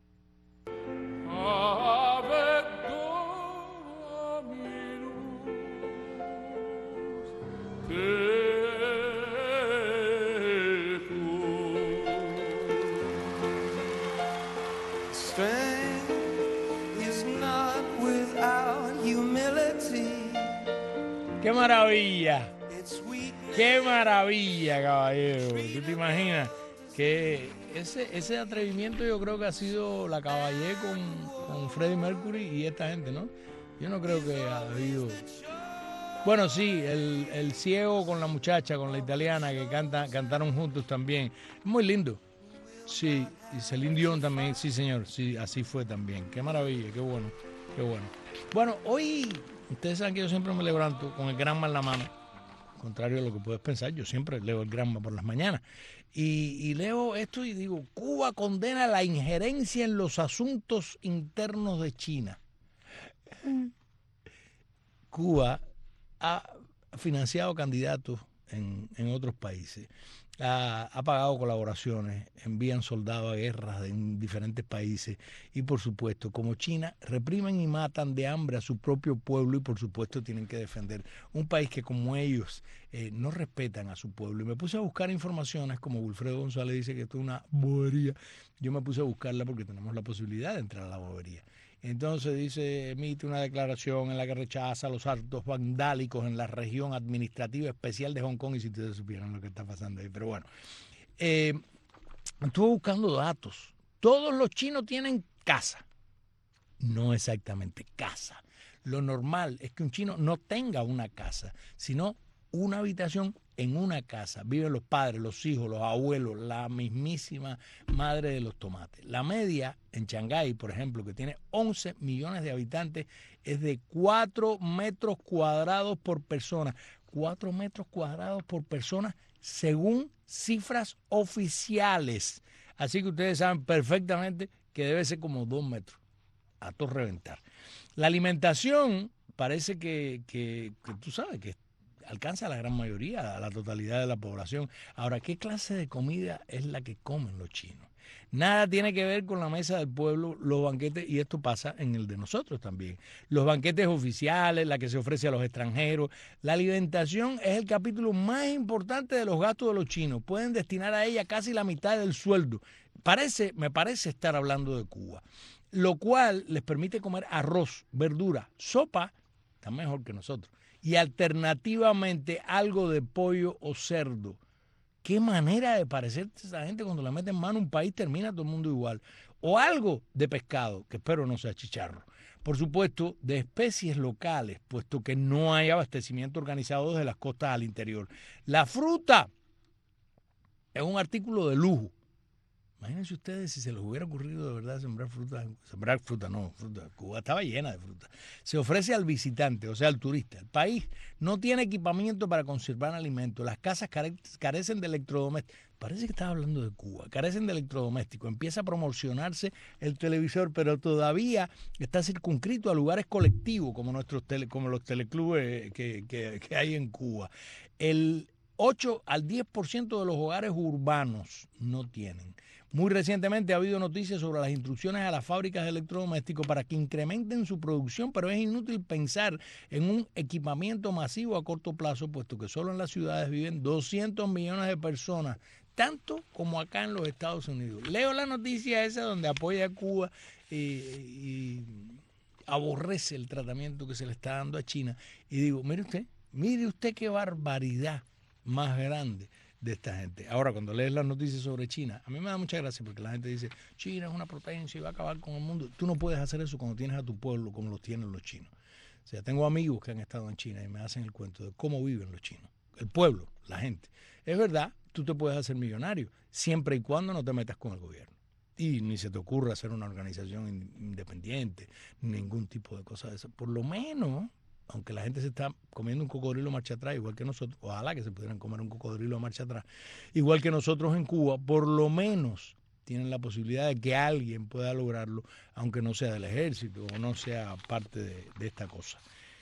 Ave Dominus, ¡Qué maravilla! ¡Qué maravilla, caballero! ¿Tú te imaginas que ese, ese atrevimiento yo creo que ha sido la Caballé con, con Freddie Mercury y esta gente, ¿no? Yo no creo que ha habido... Bueno, sí, el, el ciego con la muchacha, con la italiana, que canta, cantaron juntos también. Muy lindo. Sí, y Celine Dion también, sí señor, sí, así fue también. Qué maravilla, qué bueno, qué bueno. Bueno, hoy, ustedes saben que yo siempre me levanto con el Granma en la mano, contrario a lo que puedes pensar, yo siempre leo el Granma por las mañanas. Y, y leo esto y digo, Cuba condena la injerencia en los asuntos internos de China. Cuba ha financiado candidatos en, en otros países. Ha, ha pagado colaboraciones, envían soldados a guerras en diferentes países y por supuesto, como China, reprimen y matan de hambre a su propio pueblo y por supuesto tienen que defender un país que como ellos eh, no respetan a su pueblo. Y me puse a buscar informaciones, como Wilfredo González dice que esto es una bobería, yo me puse a buscarla porque tenemos la posibilidad de entrar a la bobería. Entonces dice, emite una declaración en la que rechaza los actos vandálicos en la región administrativa especial de Hong Kong, y si ustedes supieran lo que está pasando ahí. Pero bueno, eh, estuve buscando datos. Todos los chinos tienen casa. No exactamente casa. Lo normal es que un chino no tenga una casa, sino una habitación en una casa. Viven los padres, los hijos, los abuelos, la mismísima madre de los tomates. La media en Shanghái, por ejemplo, que tiene once millones de habitantes, es de cuatro metros cuadrados por persona. cuatro metros cuadrados por persona según cifras oficiales. Así que ustedes saben perfectamente que debe ser como dos metros. A todo reventar. La alimentación parece que, que, que tú sabes que alcanza a la gran mayoría, a la totalidad de la población. Ahora, ¿qué clase de comida es la que comen los chinos? Nada tiene que ver con la mesa del pueblo, los banquetes, y esto pasa en el de nosotros también. Los banquetes oficiales, la que se ofrece a los extranjeros. La alimentación es el capítulo más importante de los gastos de los chinos. Pueden destinar a ella casi la mitad del sueldo. Parece, me parece estar hablando de Cuba, lo cual les permite comer arroz, verdura, sopa, está mejor que nosotros, y alternativamente algo de pollo o cerdo. Qué manera de parecerse esa gente cuando le meten mano a un país, termina todo el mundo igual. O algo de pescado, que espero no sea chicharro. Por supuesto, de especies locales, puesto que no hay abastecimiento organizado desde las costas al interior. La fruta es un artículo de lujo. Imagínense ustedes si se les hubiera ocurrido de verdad sembrar fruta, sembrar fruta, no, fruta, Cuba estaba llena de fruta. Se ofrece al visitante, o sea, al turista. El país no tiene equipamiento para conservar alimentos, las casas care carecen de electrodomésticos. Parece que estaba hablando de Cuba, carecen de electrodomésticos. Empieza a promocionarse el televisor, pero todavía está circunscrito a lugares colectivos como, nuestros tele, como los teleclubes que, que, que hay en Cuba. El ocho al diez por ciento de los hogares urbanos no tienen. Muy recientemente ha habido noticias sobre las instrucciones a las fábricas de electrodomésticos para que incrementen su producción, pero es inútil pensar en un equipamiento masivo a corto plazo, puesto que solo en las ciudades viven doscientos millones de personas, tanto como acá en los Estados Unidos. Leo la noticia esa donde apoya a Cuba y, y aborrece el tratamiento que se le está dando a China. Y digo, mire usted, mire usted qué barbaridad más grande de esta gente. Ahora, cuando lees las noticias sobre China, a mí me da mucha gracia porque la gente dice, China es una potencia y va a acabar con el mundo. Tú no puedes hacer eso cuando tienes a tu pueblo como lo tienen los chinos. O sea, tengo amigos que han estado en China y me hacen el cuento de cómo viven los chinos. El pueblo, la gente. Es verdad, tú te puedes hacer millonario siempre y cuando no te metas con el gobierno. Y ni se te ocurra hacer una organización independiente, ningún tipo de cosa de eso. Por lo menos, aunque la gente se está comiendo un cocodrilo marcha atrás, igual que nosotros, ojalá que se pudieran comer un cocodrilo marcha atrás, igual que nosotros en Cuba, por lo menos tienen la posibilidad de que alguien pueda lograrlo, aunque no sea del ejército o no sea parte de, de esta cosa.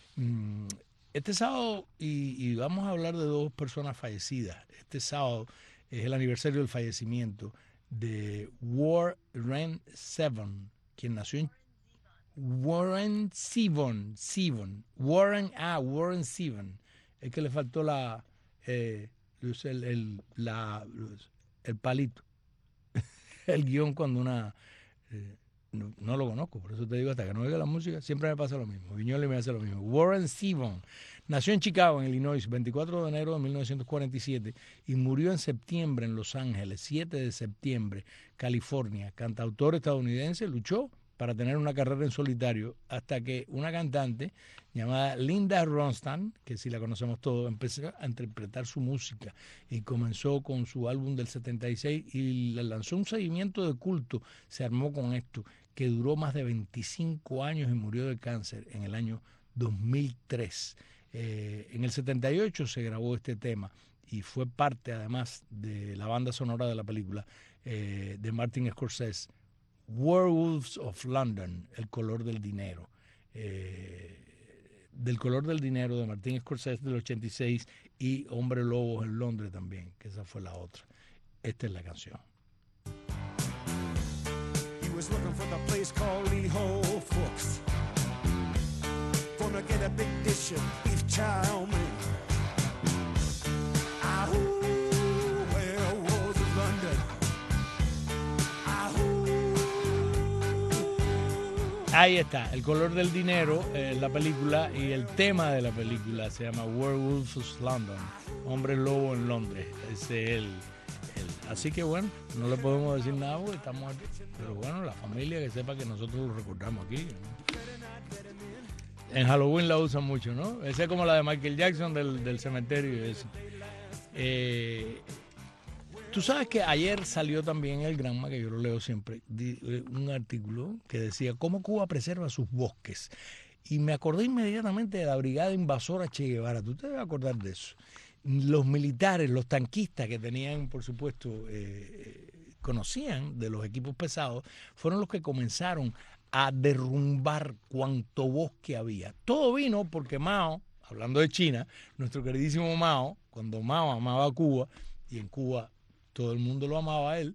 Este sábado, y, y vamos a hablar de dos personas fallecidas, este sábado es el aniversario del fallecimiento de Warren Zevon, quien nació en Warren Zevon, Zevon, Warren, ah, Warren Zevon, es que le faltó la, eh, el, el, la, el palito, el guión cuando una, eh, no, no lo conozco, por eso te digo, hasta que no oiga la música, siempre me pasa lo mismo, Viñoles me hace lo mismo. Warren Zevon nació en Chicago, en Illinois, veinticuatro de enero de mil novecientos cuarenta y siete y murió en septiembre en Los Ángeles, siete de septiembre, California. Cantautor estadounidense, luchó para tener una carrera en solitario hasta que una cantante llamada Linda Ronstadt, que sí la conocemos todos, empezó a interpretar su música y comenzó con su álbum del setenta y seis y le lanzó un seguimiento de culto, se armó con esto, que duró más de veinticinco años y murió de cáncer en el año dos mil tres. Eh, en el setenta y ocho se grabó este tema y fue parte además de la banda sonora de la película eh, de Martin Scorsese, Werewolves of London, El color del dinero, eh, del color del dinero de Martin Scorsese del ochenta y seis y Hombre Lobos en Londres también, que esa fue la otra. Esta es la canción. He was looking for the place called Lee Ho Fooks. Gonna get a big dish of beef chow mein. Ahoo, werewolves of London. Ahí está, El color del dinero, eh, la película, y el tema de la película se llama Werewolves of London, Hombre Lobo en Londres. Ese es el, el, así que bueno, no le podemos decir nada porque estamos aquí, pero bueno, la familia que sepa que nosotros lo recordamos aquí, ¿no? En Halloween la usan mucho, ¿no? Esa es como la de Michael Jackson del, del cementerio y eso. Eh, Tú sabes que ayer salió también el Granma, que yo lo leo siempre, un artículo que decía cómo Cuba preserva sus bosques. Y me acordé inmediatamente de la brigada invasora Che Guevara. Tú te debes acordar de eso. Los militares, los tanquistas que tenían, por supuesto, eh, conocían de los equipos pesados, fueron los que comenzaron a derrumbar cuanto bosque había. Todo vino porque Mao, hablando de China, nuestro queridísimo Mao, cuando Mao amaba a Cuba, y en Cuba todo el mundo lo amaba a él,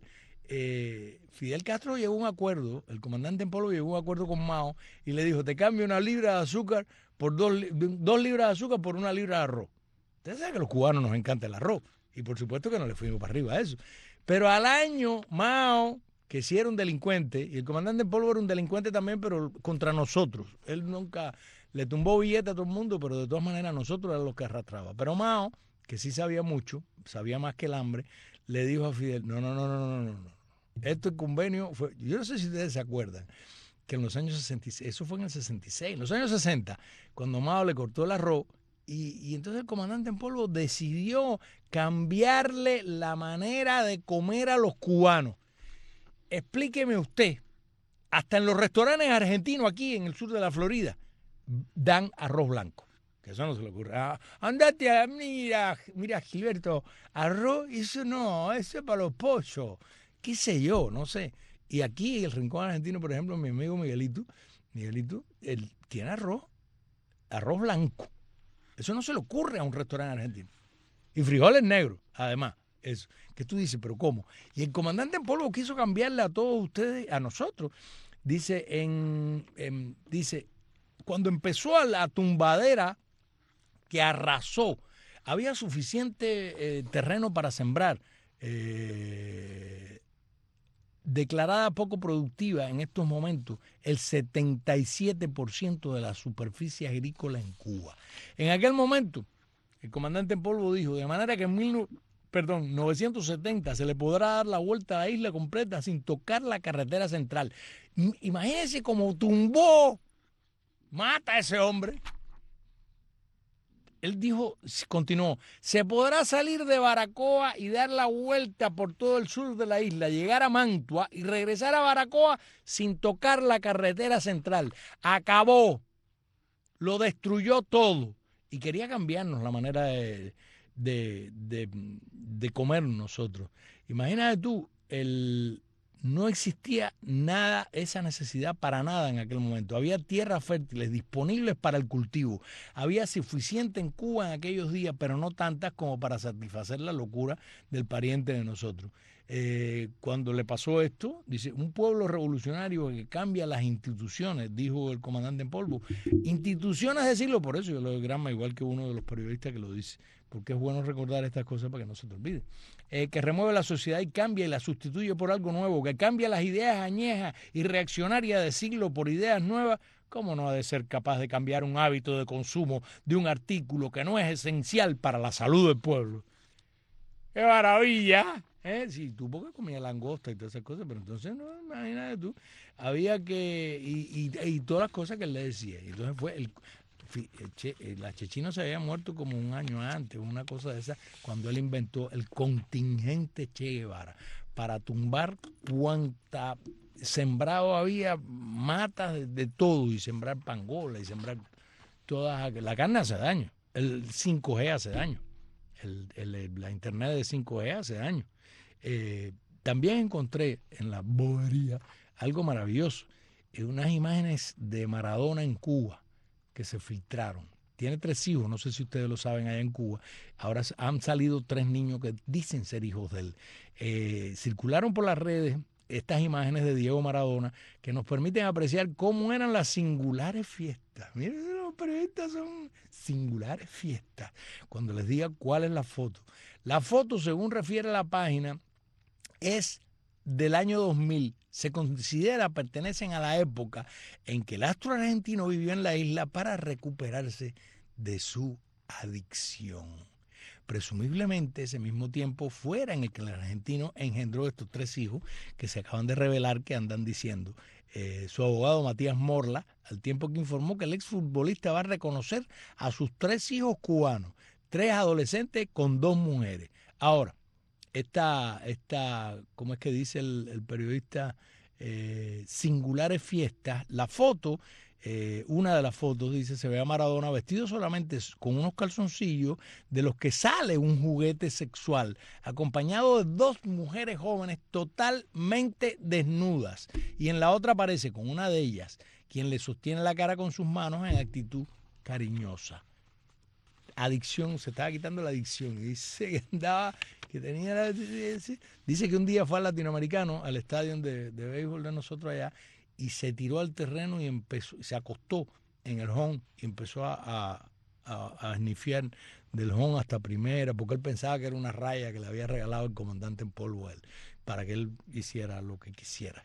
eh, Fidel Castro llegó a un acuerdo, el comandante en polvo llegó a un acuerdo con Mao y le dijo, te cambio una libra de azúcar por dos, dos libras de azúcar por una libra de arroz. Ustedes saben que a los cubanos nos encanta el arroz y por supuesto que no le fuimos para arriba a eso. Pero al año Mao, que sí era un delincuente, y el comandante en polvo era un delincuente también, pero contra nosotros. Él nunca le tumbó billete a todo el mundo, pero de todas maneras nosotros era los que arrastraba. Pero Mao, que sí sabía mucho, sabía más que el hambre, le dijo a Fidel, no, no, no, no, no, no, no. Este convenio fue, yo no sé si ustedes se acuerdan, que en los años sesenta y seis, eso fue en el sesenta y seis, en los años sesenta, cuando Mao le cortó el arroz, y, y entonces el comandante en polvo decidió cambiarle la manera de comer a los cubanos. Explíqueme usted, hasta en los restaurantes argentinos aquí en el sur de la Florida, dan arroz blanco. Que eso no se le ocurre. Ah, andate a, mira, mira Gilberto, arroz, eso no, eso es para los pollos. Qué sé yo, no sé. Y aquí en el rincón argentino, por ejemplo, mi amigo Miguelito, Miguelito, él tiene arroz, arroz blanco. Eso no se le ocurre a un restaurante argentino. Y frijoles negros, además. Eso. Que tú dices, ¿pero cómo? Y el comandante en polvo quiso cambiarle a todos ustedes, a nosotros. Dice, en, en dice, cuando empezó a la tumbadera que arrasó, había suficiente eh, terreno para sembrar, eh, declarada poco productiva en estos momentos el setenta y siete por ciento de la superficie agrícola en Cuba. En aquel momento, el comandante en polvo dijo, de manera que en mil, perdón, novecientos setenta se le podrá dar la vuelta a la isla completa sin tocar la carretera central. Imagínense cómo tumbó, mata a ese hombre. Él dijo, continuó, se podrá salir de Baracoa y dar la vuelta por todo el sur de la isla, llegar a Mantua y regresar a Baracoa sin tocar la carretera central. Acabó, lo destruyó todo y quería cambiarnos la manera de, de, de, de comer nosotros. Imagínate tú, el... no existía nada, esa necesidad para nada en aquel momento. Había tierras fértiles disponibles para el cultivo. Había suficiente en Cuba en aquellos días, pero no tantas como para satisfacer la locura del pariente de nosotros. Eh, cuando le pasó esto, dice, un pueblo revolucionario que cambia las instituciones, dijo el comandante en polvo. Instituciones de siglo, por eso yo lo grama igual que uno de los periodistas que lo dice, porque es bueno recordar estas cosas para que no se te olvide. Eh, que remueve la sociedad y cambia y la sustituye por algo nuevo, que cambia las ideas añejas y reaccionarias de siglo por ideas nuevas. ¿Cómo no ha de ser capaz de cambiar un hábito de consumo de un artículo que no es esencial para la salud del pueblo? ¡Qué maravilla! ¿Eh? Sí, tú porque comías langosta y todas esas cosas, pero entonces no, imagínate tú, había que, y, y, y todas las cosas que él le decía. Y entonces fue, el, el che, la Chechino se había muerto como un año antes, una cosa de esa, cuando él inventó el contingente Che Guevara, para tumbar cuanta sembrado había, matas de, de todo, y sembrar pangola, y sembrar todas, la carne hace daño, el cinco G hace daño. El, el, la internet de cinco G hace daño. Eh, también encontré en la bobería algo maravilloso, eh, unas imágenes de Maradona en Cuba que se filtraron. Tiene tres hijos, no sé si ustedes lo saben allá en Cuba. Ahora han salido tres niños que dicen ser hijos de él. Eh, circularon por las redes estas imágenes de Diego Maradona que nos permiten apreciar cómo eran las singulares fiestas. Miren, los periodistas son singulares fiestas. Cuando les diga cuál es la foto. La foto, según refiere la página, es del año dos mil. Se considera pertenecen a la época en que el astro argentino vivió en la isla para recuperarse de su adicción. Presumiblemente ese mismo tiempo fuera en el que el argentino engendró estos tres hijos que se acaban de revelar que andan diciendo. Eh, su abogado Matías Morla, al tiempo que informó que el exfutbolista va a reconocer a sus tres hijos cubanos, tres adolescentes con dos mujeres. Ahora, esta, esta ¿cómo es que dice el, el periodista? Eh, singulares fiestas, la foto, eh, una de las fotos dice, se ve a Maradona vestido solamente con unos calzoncillos de los que sale un juguete sexual, acompañado de dos mujeres jóvenes totalmente desnudas, y en la otra aparece con una de ellas, quien le sostiene la cara con sus manos en actitud cariñosa. adicción, se estaba quitando la adicción. Y dice que andaba, que tenía la, dice que un día fue al Latinoamericano, al estadio de, de béisbol de nosotros allá, y se tiró al terreno y empezó, se acostó en el home y empezó a, a, a, a esnifiar del home hasta primera, porque él pensaba que era una raya que le había regalado el comandante en polvo a él, para que él hiciera lo que quisiera.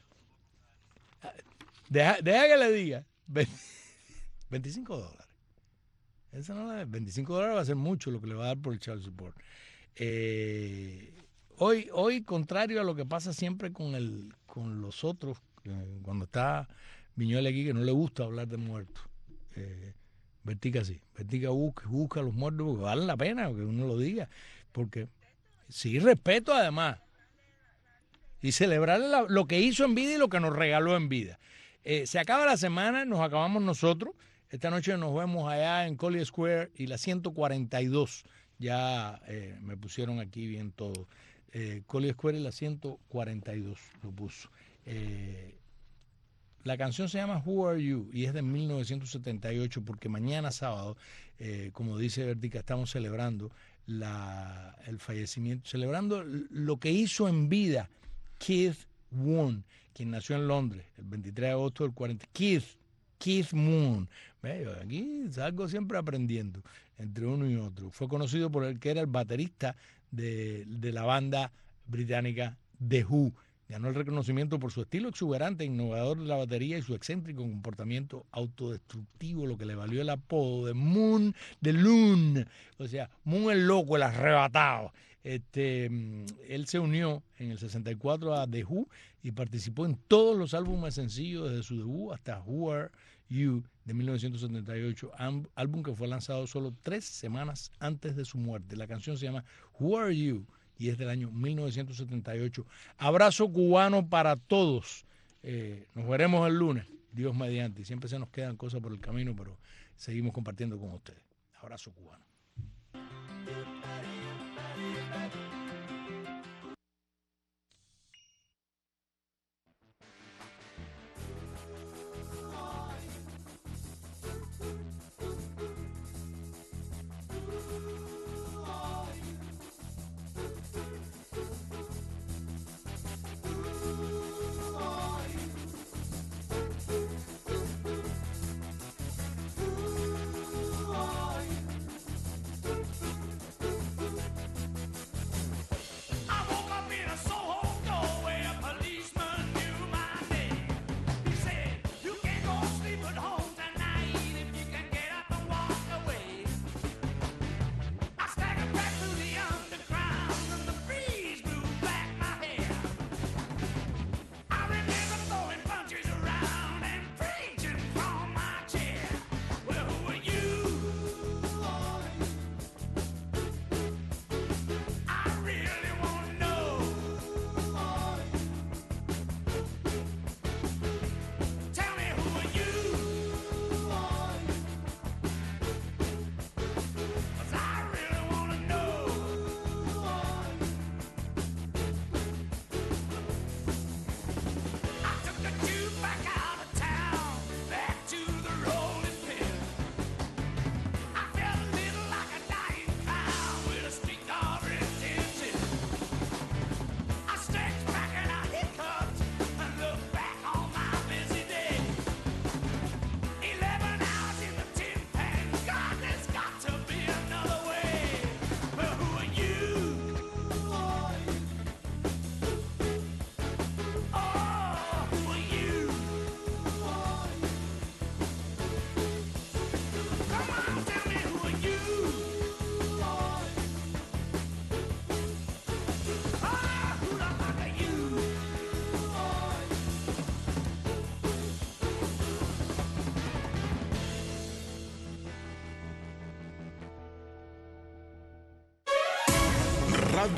Deja, deja que le diga, veinticinco dólares. Eso no es, veinticinco dólares va a ser mucho lo que le va a dar por el child support. Eh, hoy, hoy, contrario a lo que pasa siempre con, el, con los otros, eh, cuando está Viñuela aquí, que no le gusta hablar de muertos. Eh, Vertica sí, Vertica busca, busca a los muertos porque vale la pena que uno lo diga, porque sí, respeto además, y celebrar la, lo que hizo en vida y lo que nos regaló en vida. Eh, se acaba la semana, nos acabamos nosotros, esta noche nos vemos allá en Collier Square y la ciento cuarenta y dos, ya eh, me pusieron aquí bien todo, eh, Collier Square y la ciento cuarenta y dos lo puso. Eh, La canción se llama Who Are You y es de mil novecientos setenta y ocho porque mañana sábado, eh, como dice Vertica, estamos celebrando la, el fallecimiento, celebrando lo que hizo en vida Keith Moon, quien nació en Londres el veintitrés de agosto del cuarenta. Keith, Keith Moon. ¿Ve? Aquí salgo siempre aprendiendo entre uno y otro. Fue conocido por el que era el baterista de, de la banda británica The Who. Ganó el reconocimiento por su estilo exuberante e innovador de la batería y su excéntrico comportamiento autodestructivo, lo que le valió el apodo de Moon the Loon. O sea, Moon el loco, el arrebatado. Este, él se unió en el sesenta y cuatro a The Who y participó en todos los álbumes sencillos desde su debut hasta Who Are You de mil novecientos setenta y ocho, álbum que fue lanzado solo tres semanas antes de su muerte. La canción se llama Who Are You y es del año mil novecientos setenta y ocho. Abrazo cubano para todos. Eh, nos veremos el lunes, Dios mediante. Siempre se nos quedan cosas por el camino, pero seguimos compartiendo con ustedes. Abrazo cubano.